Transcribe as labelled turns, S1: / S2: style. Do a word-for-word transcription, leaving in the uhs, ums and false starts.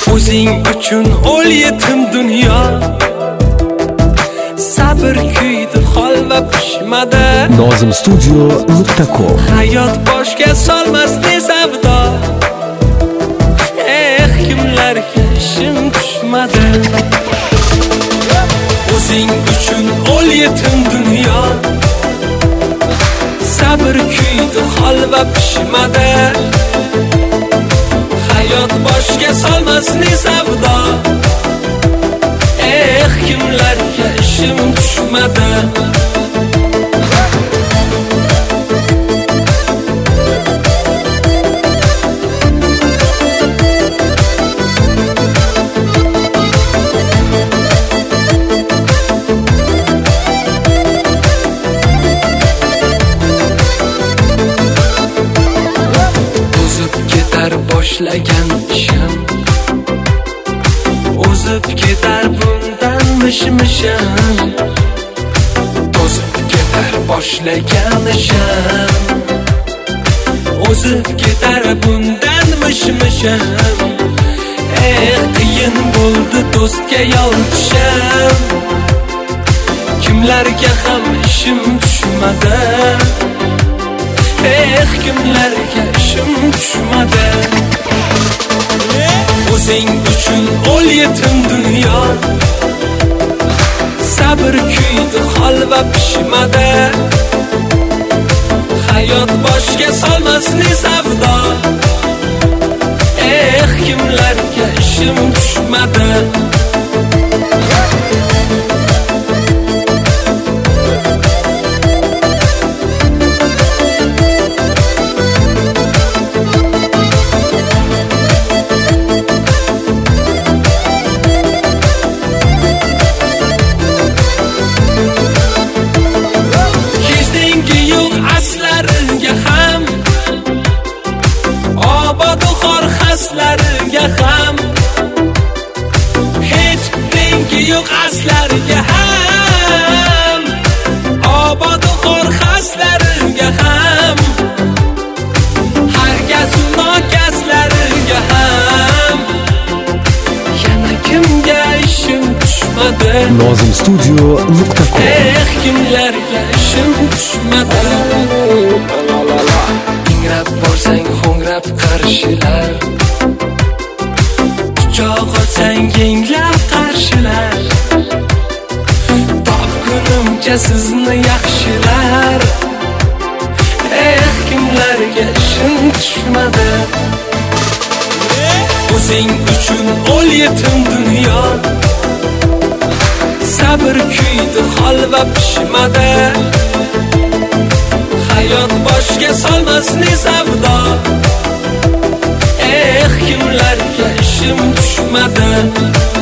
S1: O'zing uchun o'l yetim dunyo, sabr kuydi holva pishmadi.
S2: Nozim studio nuqta com.
S1: Hayot boshga solmas ne savdo, eh kimlarga ishim tushmadi. O'zing uchun o'l yetim dunyo, sabr kuydi holva pishmadi. Hayot boshga solmas ne savdo, eh kimlarga ishim tushmadi. Boshlagan ishim o'zib ketar bundan mish-mishim. O'zib ketar boshlagan ishim o'zib ketar bundan mish-mishim. Eh qiyin bo'ldi do'stga yolchishim, kimlarga ham ishim tushmadi. Eh kimlarga ishim tushmadi. O'zing uchun o'l yetim dunyo, sabr kuydi holva pishmadi. Hayot boshga solmas ne savdo, eh kimlarga ishim tushmadi. Ham hech rengi yo'q aslarga ham, obodu xor xaslarga ham, hargazu nokaslarga ham. Yana kimga ishim tushmadi.
S2: Nozim studio nuqta com.
S1: Eh kimlarga ishim tushmadi. Ingrab borsang ho'ngrab qarshilar, quchoq olsang yenglab qarshilar. Topgunimcha sizni yaxshilar, eh kimlarga ishim tushmadi. O'zing uchun o'l yetim dunyo, sabr kuydi holva pishmadi. Hayot boshga solmas ne savdo, eh kimlarga ishim tushmadi.